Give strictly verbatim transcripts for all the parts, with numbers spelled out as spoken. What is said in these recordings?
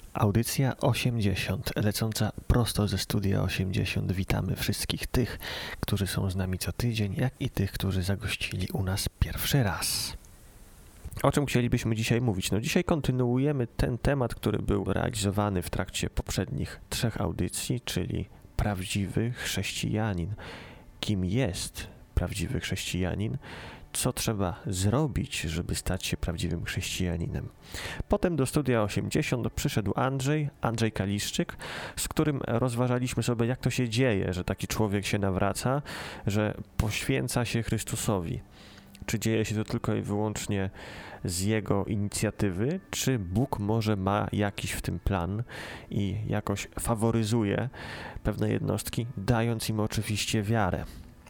Audycja osiemdziesiąt, lecąca prosto ze studia osiemdziesiąt. Witamy wszystkich tych, którzy są z nami co tydzień, jak i tych, którzy zagościli u nas pierwszy raz. O czym chcielibyśmy dzisiaj mówić? No dzisiaj kontynuujemy ten temat, który był realizowany w trakcie poprzednich trzech audycji, czyli prawdziwy chrześcijanin. Kim jest prawdziwy chrześcijanin? Co trzeba zrobić, żeby stać się prawdziwym chrześcijaninem? Potem do studia osiemdziesiąt przyszedł Andrzej, Andrzej Kaliszczyk, z którym rozważaliśmy sobie, jak to się dzieje, że taki człowiek się nawraca, że poświęca się Chrystusowi. Czy dzieje się to tylko i wyłącznie z jego inicjatywy, czy Bóg może ma jakiś w tym plan i jakoś faworyzuje pewne jednostki, dając im oczywiście wiarę.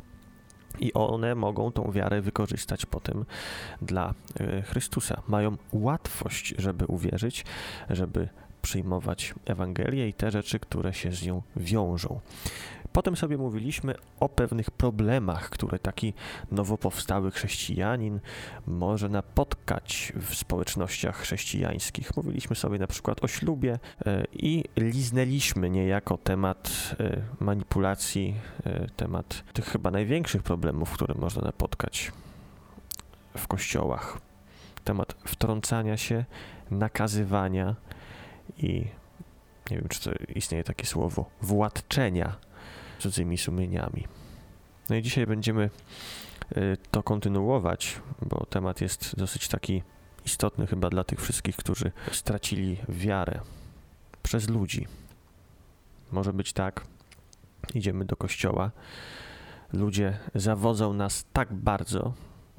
I one mogą tą wiarę wykorzystać potem dla Chrystusa. Mają łatwość, żeby uwierzyć, żeby przyjmować Ewangelię i te rzeczy, które się z nią wiążą. Potem sobie mówiliśmy o pewnych problemach, które taki nowo powstały chrześcijanin może napotkać w społecznościach chrześcijańskich. Mówiliśmy sobie na przykład o ślubie i liznęliśmy niejako temat manipulacji, temat tych chyba największych problemów, które można napotkać w kościołach. Temat wtrącania się, nakazywania i nie wiem, czy to istnieje takie słowo, władczenia cudzymi sumieniami. No i dzisiaj będziemy to kontynuować, bo temat jest dosyć taki istotny chyba dla tych wszystkich, którzy stracili wiarę przez ludzi. Może być tak, idziemy do kościoła, ludzie zawodzą nas tak bardzo,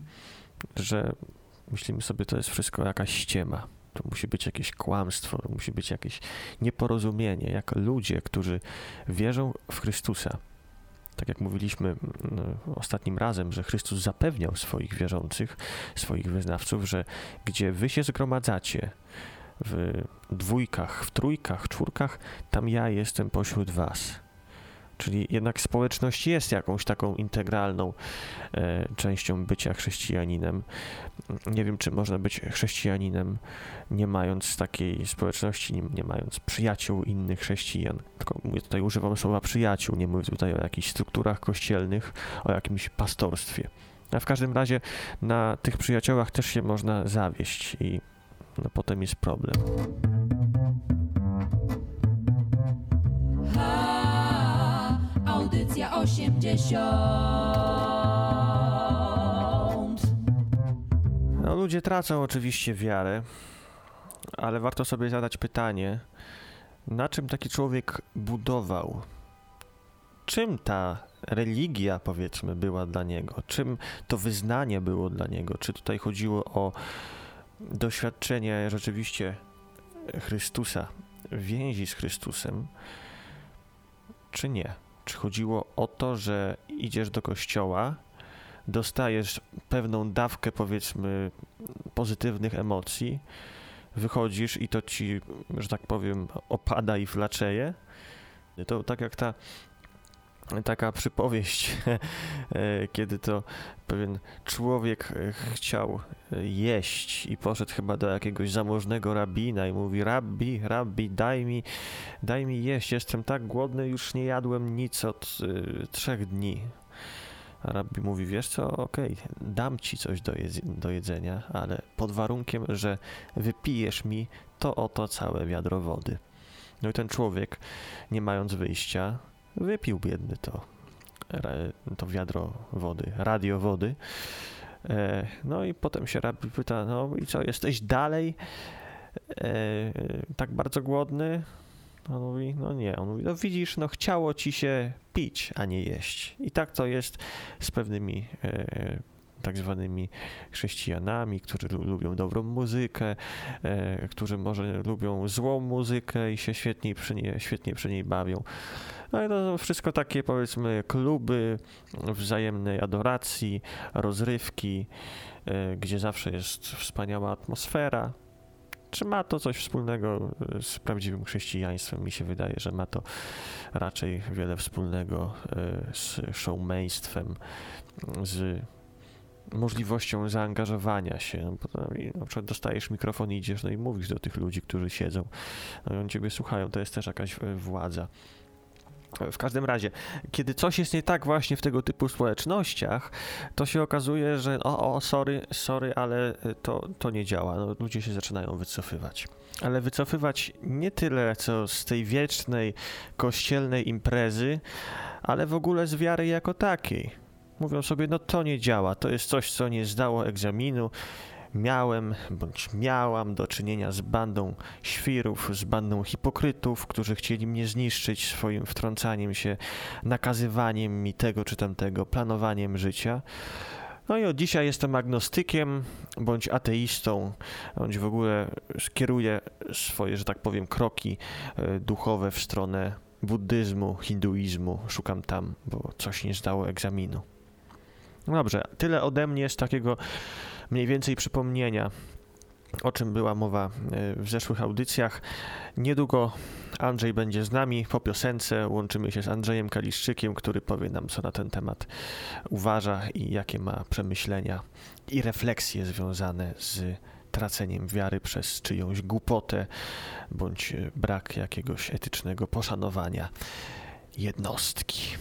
że myślimy sobie, to jest wszystko jakaś ściema. To musi być jakieś kłamstwo, to musi być jakieś nieporozumienie, jak ludzie, którzy wierzą w Chrystusa. Tak jak mówiliśmy no, ostatnim razem, że Chrystus zapewniał swoich wierzących, swoich wyznawców, że gdzie wy się zgromadzacie w dwójkach, w trójkach, czwórkach, tam ja jestem pośród was. Czyli jednak społeczność jest jakąś taką integralną e, częścią bycia chrześcijaninem. Nie wiem, czy można być chrześcijaninem, nie mając takiej społeczności, nie, nie mając przyjaciół innych chrześcijan. Tylko mówię, tutaj używam słowa przyjaciół, nie mówię tutaj o jakichś strukturach kościelnych, o jakimś pastorstwie. A w każdym razie na tych przyjaciołach też się można zawieść i no, potem jest problem. Audycja osiemdziesiąt. No, ludzie tracą oczywiście wiarę, ale warto sobie zadać pytanie, na czym taki człowiek budował? Czym ta religia, powiedzmy, była dla niego? Czym to wyznanie było dla niego? Czy tutaj chodziło o doświadczenie rzeczywiście Chrystusa, więzi z Chrystusem, czy nie? Czy chodziło o to, że idziesz do kościoła, dostajesz pewną dawkę, powiedzmy, pozytywnych emocji, wychodzisz i to ci, że tak powiem, opada i flaczeje? To tak jak ta taka przypowieść, kiedy to pewien człowiek chciał jeść i poszedł chyba do jakiegoś zamożnego rabina i mówi: rabbi, rabbi, daj mi, daj mi jeść, jestem tak głodny, już nie jadłem nic od y, trzech dni. A rabbi mówi: wiesz co, okej, okay, dam ci coś do, jedz- do jedzenia, ale pod warunkiem, że wypijesz mi to oto całe wiadro wody. No i ten człowiek, nie mając wyjścia, wypił biedny to, to wiadro wody, radio wody. No i potem się rabbi pyta: no i co, jesteś dalej e, tak bardzo głodny? On mówi: no nie. On mówi: no widzisz, no chciało ci się pić, a nie jeść. I tak to jest z pewnymi e, tak zwanymi chrześcijanami, którzy lu- lubią dobrą muzykę, e, którzy może lubią złą muzykę i się świetnie przy niej, świetnie przy niej bawią. No i to wszystko takie, powiedzmy, kluby wzajemnej adoracji, rozrywki, e, gdzie zawsze jest wspaniała atmosfera. Czy ma to coś wspólnego z prawdziwym chrześcijaństwem? Mi się wydaje, że ma to raczej wiele wspólnego z showmeństwem, z możliwością zaangażowania się. Bo na przykład dostajesz mikrofon i idziesz, no i mówisz do tych ludzi, którzy siedzą, no i oni ciebie słuchają, to jest też jakaś władza. W każdym razie, kiedy coś jest nie tak właśnie w tego typu społecznościach, to się okazuje, że o, o sorry, sorry, ale to, to nie działa. No, ludzie się zaczynają wycofywać. Ale wycofywać nie tyle, co z tej wiecznej, kościelnej imprezy, ale w ogóle z wiary jako takiej. Mówią sobie, no to nie działa, to jest coś, co nie zdało egzaminu. Miałem, bądź miałam do czynienia z bandą świrów, z bandą hipokrytów, którzy chcieli mnie zniszczyć swoim wtrącaniem się, nakazywaniem mi tego czy tamtego, planowaniem życia. No i od dzisiaj jestem agnostykiem, bądź ateistą, bądź w ogóle skieruję swoje, że tak powiem, kroki duchowe w stronę buddyzmu, hinduizmu. Szukam tam, bo coś nie zdało egzaminu. No dobrze, tyle ode mnie z takiego mniej więcej przypomnienia, o czym była mowa w zeszłych audycjach. Niedługo Andrzej będzie z nami po piosence. Łączymy się z Andrzejem Kaliszczykiem, który powie nam, co na ten temat uważa i jakie ma przemyślenia i refleksje związane z traceniem wiary przez czyjąś głupotę bądź brak jakiegoś etycznego poszanowania jednostki.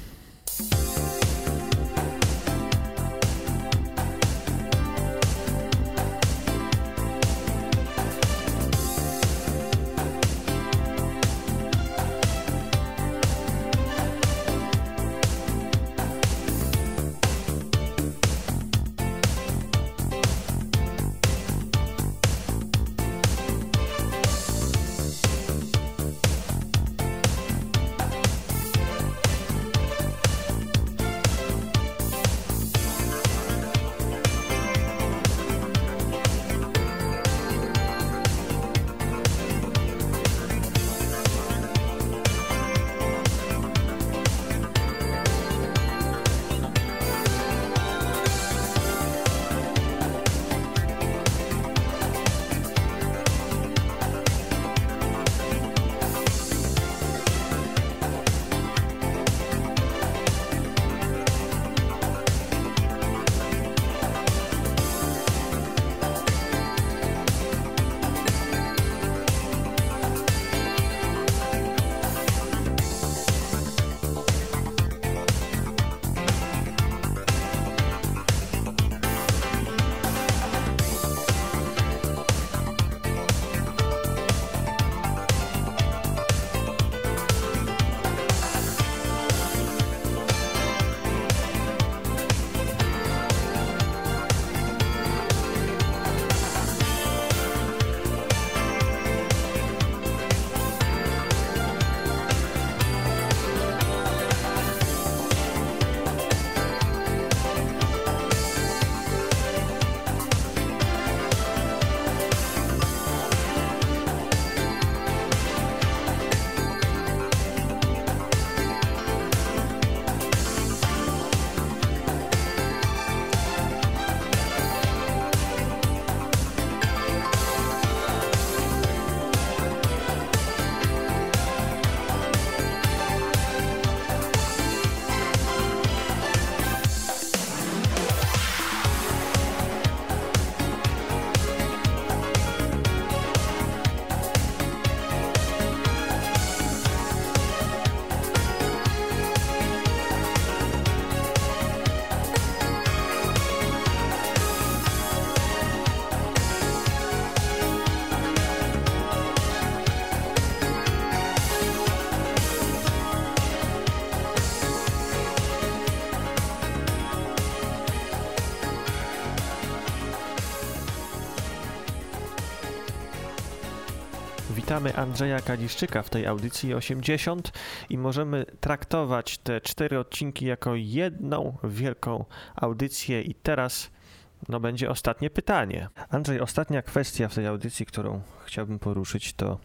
Witamy Andrzeja Kaliszczyka w tej audycji osiemdziesiąt i możemy traktować te cztery odcinki jako jedną wielką audycję i teraz no, będzie ostatnie pytanie. Andrzej, ostatnia kwestia w tej audycji, którą chciałbym poruszyć, to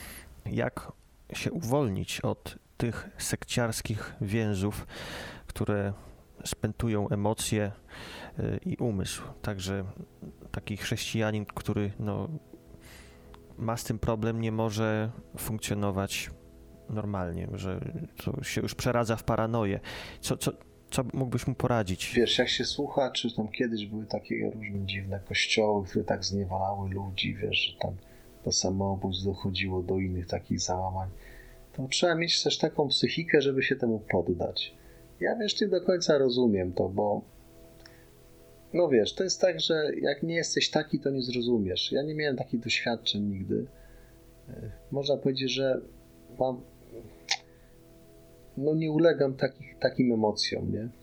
jak się uwolnić od tych sekciarskich więzów, które spętują emocje i umysł. Także taki chrześcijanin, który no, ma z tym problem, nie może funkcjonować normalnie, że to się już przeradza w paranoję. Co, co, co mógłbyś mu poradzić? Wiesz, jak się słucha, czy tam kiedyś były takie różne dziwne kościoły, które tak zniewalały ludzi, wiesz, że tam do samobójstw dochodziło, do innych takich załamań, to trzeba mieć też taką psychikę, żeby się temu poddać. Ja, wiesz, nie do końca rozumiem to, bo no wiesz, to jest tak, że jak nie jesteś taki, to nie zrozumiesz. Ja nie miałem takich doświadczeń nigdy. Można powiedzieć, że mam, no nie ulegam takich, takim emocjom, nie?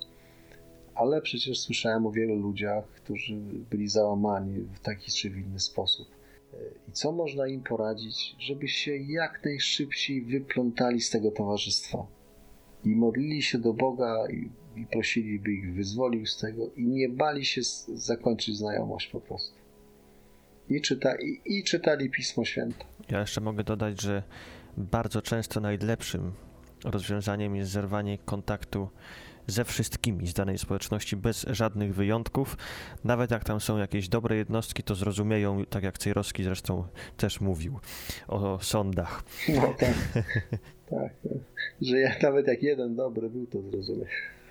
Ale przecież słyszałem o wielu ludziach, którzy byli załamani w taki czy w inny sposób. I co można im poradzić? Żeby się jak najszybciej wyplątali z tego towarzystwa. I modlili się do Boga i, i prosili, by ich wyzwolił z tego i nie bali się z, zakończyć znajomość po prostu. I, czyta, i, I czytali Pismo Święte. Ja jeszcze mogę dodać, że bardzo często najlepszym rozwiązaniem jest zerwanie kontaktu ze wszystkimi z danej społeczności, bez żadnych wyjątków. Nawet jak tam są jakieś dobre jednostki, to zrozumieją, tak jak Cejrowski zresztą też mówił o sądach. No tak, tak. Że ja nawet jak jeden dobry był, to zrozumiem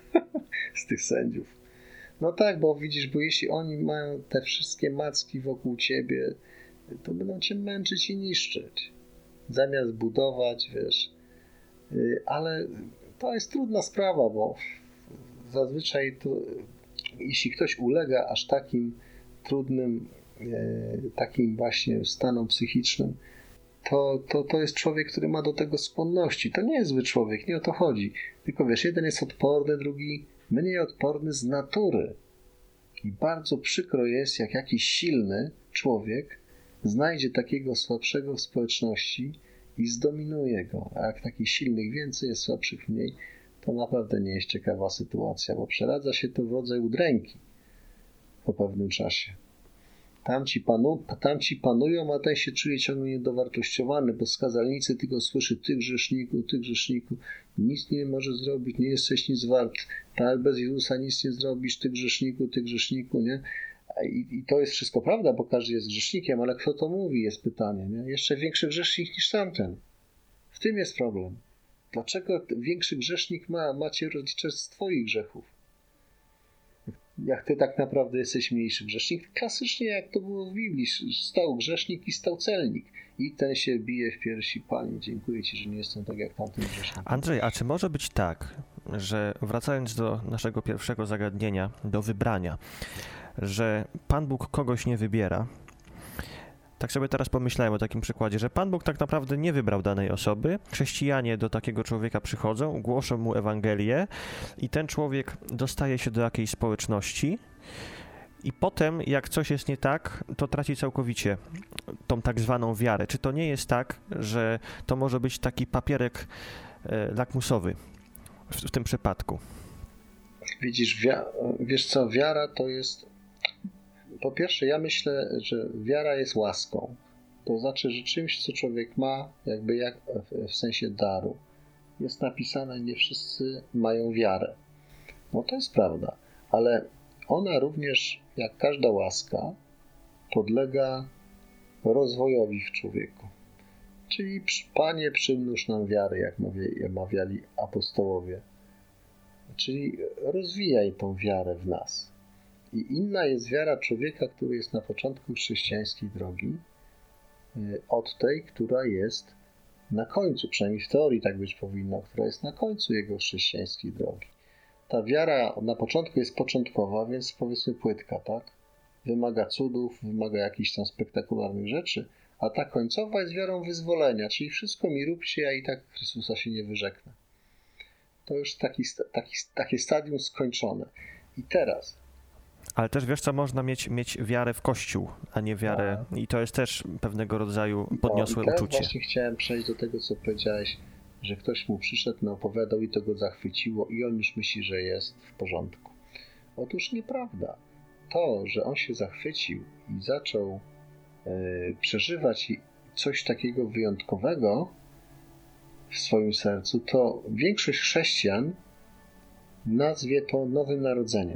z tych sędziów. No tak, bo widzisz, bo jeśli oni mają te wszystkie macki wokół ciebie, to będą cię męczyć i niszczyć. Zamiast budować, wiesz. Ale to jest trudna sprawa, bo zazwyczaj to, jeśli ktoś ulega aż takim trudnym, takim właśnie stanom psychicznym, to, to, to jest człowiek, który ma do tego skłonności. To nie jest zły człowiek, nie o to chodzi. Tylko wiesz, jeden jest odporny, drugi mniej odporny z natury. I bardzo przykro jest, jak jakiś silny człowiek znajdzie takiego słabszego w społeczności i zdominuje go. A jak takich silnych więcej jest, słabszych mniej, to naprawdę nie jest ciekawa sytuacja, bo przeradza się to w rodzaj udręki po pewnym czasie. Tamci, panu, tamci panują, a ten się czuje ciągle niedowartościowany, bo skazalnicy tylko słyszy: ty grzeszniku, ty grzeszniku, nic nie możesz zrobić, nie jesteś nic wart, tak, bez Jezusa nic nie zrobisz, ty grzeszniku, ty grzeszniku, nie? I, I to jest wszystko prawda, bo każdy jest grzesznikiem, ale kto to mówi, jest pytanie, nie? Jeszcze większy grzesznik niż tamten. W tym jest problem. Dlaczego większy grzesznik ma, ma cię rozliczać z twoich grzechów? Jak ty tak naprawdę jesteś mniejszy grzesznik? Klasycznie jak to było w Biblii, stał grzesznik i stał celnik. I ten się bije w piersi: Panie, dziękuję ci, że nie jestem tak jak tamten grzesznik. Andrzej, a czy może być tak, że wracając do naszego pierwszego zagadnienia, do wybrania, że Pan Bóg kogoś nie wybiera? Tak sobie teraz pomyślałem o takim przykładzie, że Pan Bóg tak naprawdę nie wybrał danej osoby. Chrześcijanie do takiego człowieka przychodzą, głoszą mu Ewangelię i ten człowiek dostaje się do jakiejś społeczności i potem, jak coś jest nie tak, to traci całkowicie tą tak zwaną wiarę. Czy to nie jest tak, że to może być taki papierek e, lakmusowy w, w tym przypadku? Widzisz, wia- wiesz co, wiara to jest... Po pierwsze, ja myślę, że wiara jest łaską. To znaczy, że czymś, co człowiek ma, jakby jak w sensie daru. Jest napisane: nie wszyscy mają wiarę. No to jest prawda, ale ona również, jak każda łaska, podlega rozwojowi w człowieku. Czyli: Panie, przymnóż nam wiary, jak mawiali apostołowie. Czyli rozwijaj tą wiarę w nas. I inna jest wiara człowieka, który jest na początku chrześcijańskiej drogi, od tej, która jest na końcu, przynajmniej w teorii tak być powinno, która jest na końcu jego chrześcijańskiej drogi. Ta wiara na początku jest początkowa, więc powiedzmy płytka, tak? Wymaga cudów, wymaga jakichś tam spektakularnych rzeczy, a ta końcowa jest wiarą wyzwolenia, czyli wszystko mi róbcie, ja i tak Chrystusa się nie wyrzeknę. To już taki, taki, takie stadium skończone. I teraz... Ale też wiesz co, można mieć, mieć wiarę w Kościół, a nie wiarę, a. I to jest też pewnego rodzaju podniosłe no, i uczucie. Właśnie chciałem przejść do tego, co powiedziałeś, że ktoś mu przyszedł, no opowiadał i to go zachwyciło i on już myśli, że jest w porządku. Otóż nieprawda. To, że on się zachwycił i zaczął e, przeżywać coś takiego wyjątkowego w swoim sercu, to większość chrześcijan nazwie to nowym narodzeniem.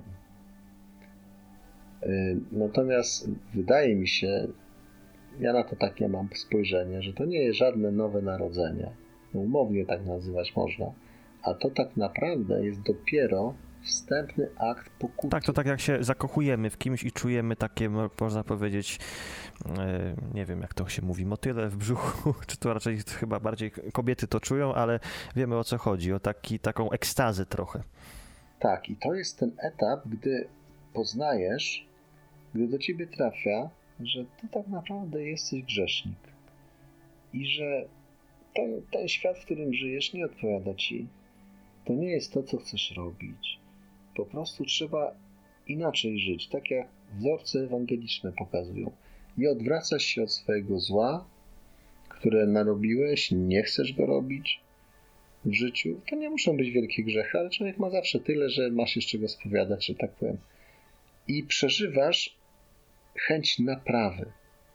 Natomiast wydaje mi się, ja na to takie mam spojrzenie, że to nie jest żadne nowe narodzenie. Umownie tak nazywać można. A to tak naprawdę jest dopiero wstępny akt pokuty. Tak, to tak jak się zakochujemy w kimś i czujemy takie, można powiedzieć, nie wiem jak to się mówi, motyle w brzuchu, czy to raczej chyba bardziej kobiety to czują, ale wiemy o co chodzi, o taki, taką ekstazę trochę. Tak, i to jest ten etap, gdy poznajesz, gdy do ciebie trafia, że ty tak naprawdę jesteś grzesznik i że ten, ten świat, w którym żyjesz, nie odpowiada ci. To nie jest to, co chcesz robić. Po prostu trzeba inaczej żyć, tak jak wzorce ewangeliczne pokazują. I odwracasz się od swojego zła, które narobiłeś, nie chcesz go robić w życiu. To nie muszą być wielkie grzechy, ale człowiek ma zawsze tyle, że masz jeszcze go spowiadać, że tak powiem. I przeżywasz chęć naprawy.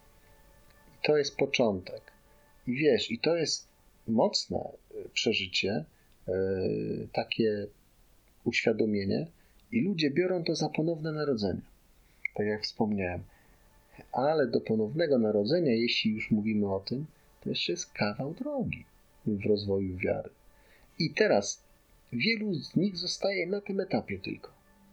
I to jest początek. I wiesz, i to jest mocne przeżycie, yy, takie uświadomienie i ludzie biorą to za ponowne narodzenie. Tak jak wspomniałem. Ale do ponownego narodzenia, jeśli już mówimy o tym, to jeszcze jest kawał drogi w rozwoju wiary. I teraz wielu z nich zostaje na tym etapie tylko.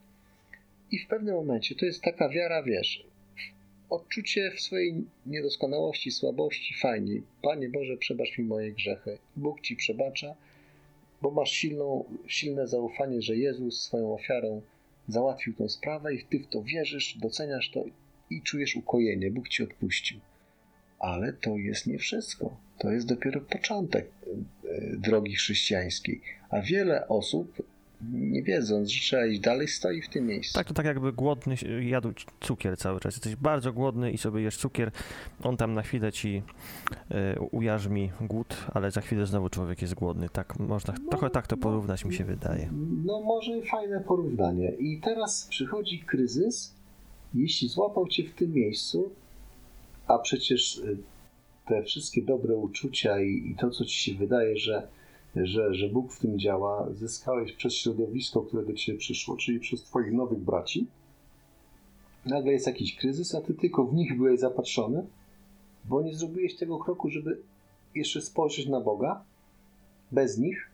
I w pewnym momencie to jest taka wiara, wiesz, odczucie w swojej niedoskonałości, słabości, fajnie. Panie Boże, przebacz mi moje grzechy. Bóg ci przebacza, bo masz silną, silne zaufanie, że Jezus swoją ofiarą załatwił tą sprawę i ty w to wierzysz, doceniasz to i czujesz ukojenie. Bóg ci odpuścił. Ale to jest nie wszystko. To jest dopiero początek drogi chrześcijańskiej. A wiele osób, nie wiedząc, że trzeba iść dalej, stoi w tym miejscu. Tak, to tak jakby głodny jadł cukier cały czas. Jesteś bardzo głodny i sobie jesz cukier, on tam na chwilę ci y, ujarzmi głód, ale za chwilę znowu człowiek jest głodny. Tak można, no, trochę tak to porównać no, mi się wydaje. No może fajne porównanie. I teraz przychodzi kryzys, jeśli złapał cię w tym miejscu, a przecież te wszystkie dobre uczucia i, i to, co ci się wydaje, że Że, że Bóg w tym działa, zyskałeś przez środowisko, które do ciebie przyszło, czyli przez twoich nowych braci. Nagle jest jakiś kryzys, a ty tylko w nich byłeś zapatrzony, bo nie zrobiłeś tego kroku, żeby jeszcze spojrzeć na Boga bez nich.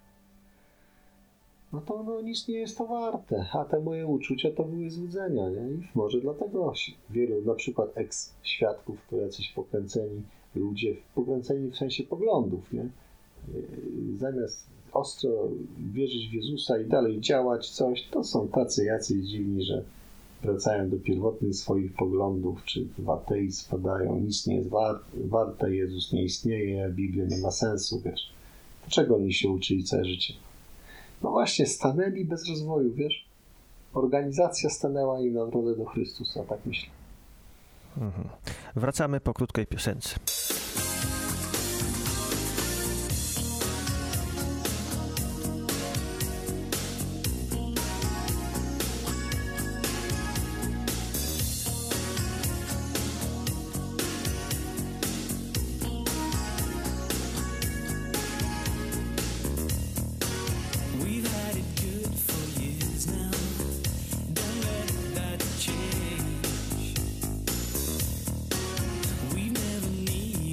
No to no, nic nie jest to warte. A te moje uczucia to były złudzenia, nie? I może dlatego wielu, na przykład eks-świadków, to jacyś pokręceni ludzie, pokręceni w sensie poglądów, nie? Zamiast ostro wierzyć w Jezusa i dalej działać coś, to są tacy jacyś dziwni, że wracają do pierwotnych swoich poglądów, czy w ateizm wpadają, nic nie jest war- warte, Jezus nie istnieje, Biblia nie ma sensu, wiesz. Dlaczego oni się uczyli całe życie? No właśnie, stanęli bez rozwoju, wiesz. Organizacja stanęła im na drodze do Chrystusa, tak myślę. Mhm. Wracamy po krótkiej piosence. We've never needed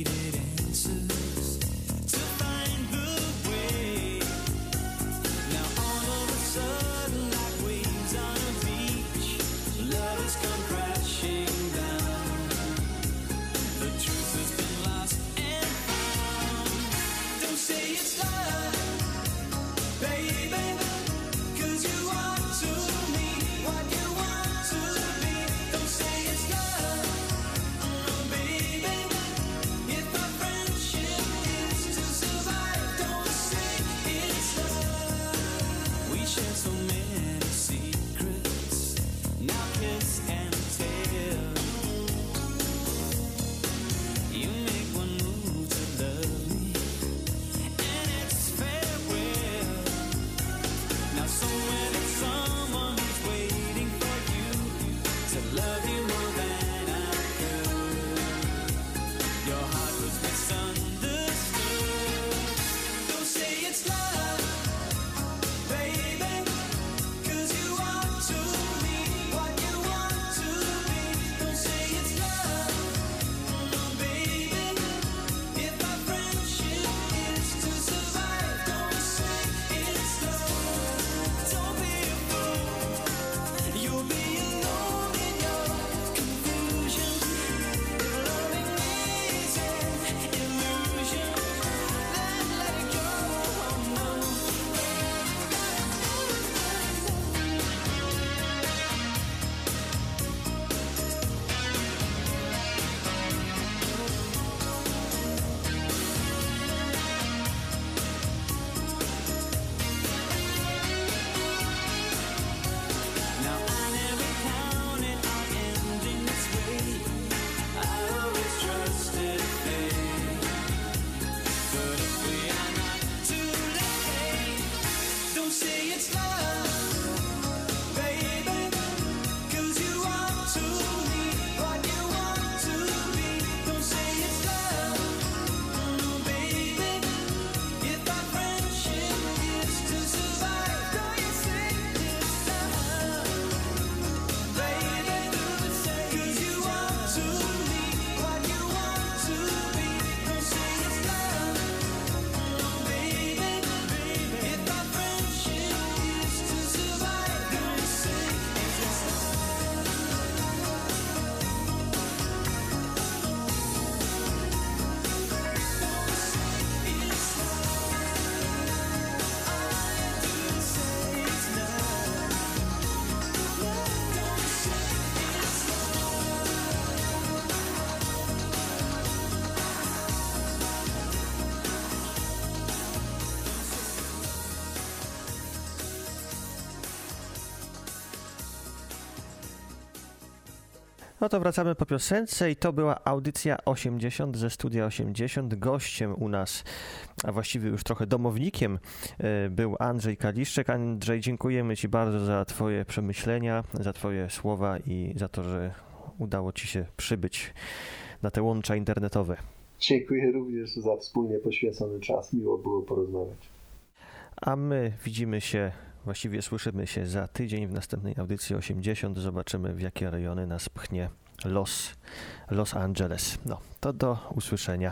No to wracamy po piosence i to była audycja osiemdziesiąt ze Studia osiemdziesiąt. Gościem u nas, a właściwie już trochę domownikiem, był Andrzej Kaliszczek. Andrzej, dziękujemy Ci bardzo za Twoje przemyślenia, za Twoje słowa i za to, że udało Ci się przybyć na te łącza internetowe. Dziękuję również za wspólnie poświęcony czas. Miło było porozmawiać. A my widzimy się, właściwie słyszymy się za tydzień w następnej audycji osiemdziesiąt. Zobaczymy, w jakie rejony nas pchnie los Los Angeles. No, to do usłyszenia.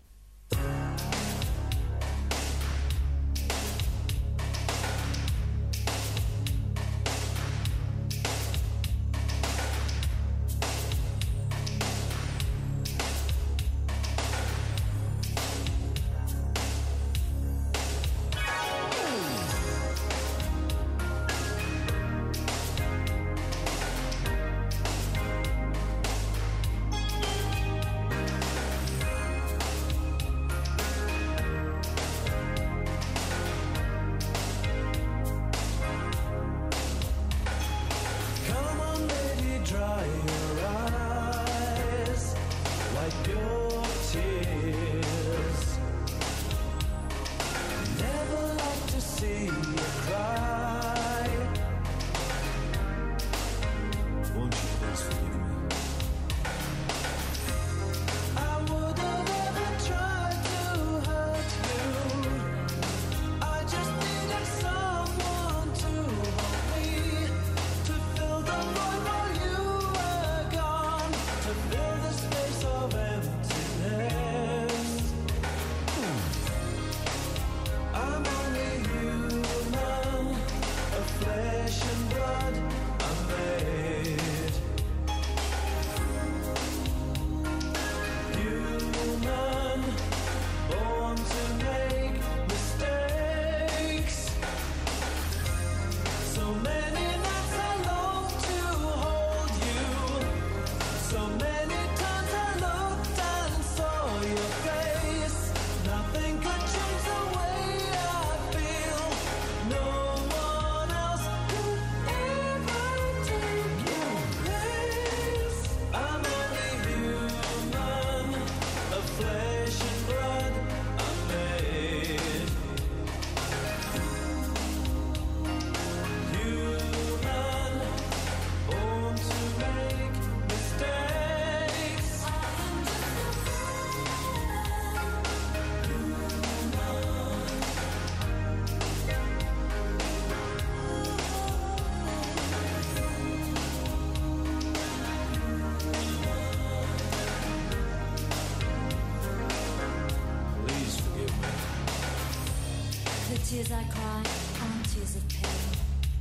Tears I cry aren't tears of pain.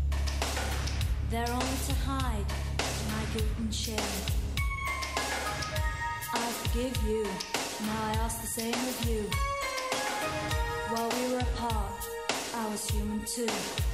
They're only to hide my guilt and shame. I forgive you, now I ask the same of you. While we were apart, I was human too.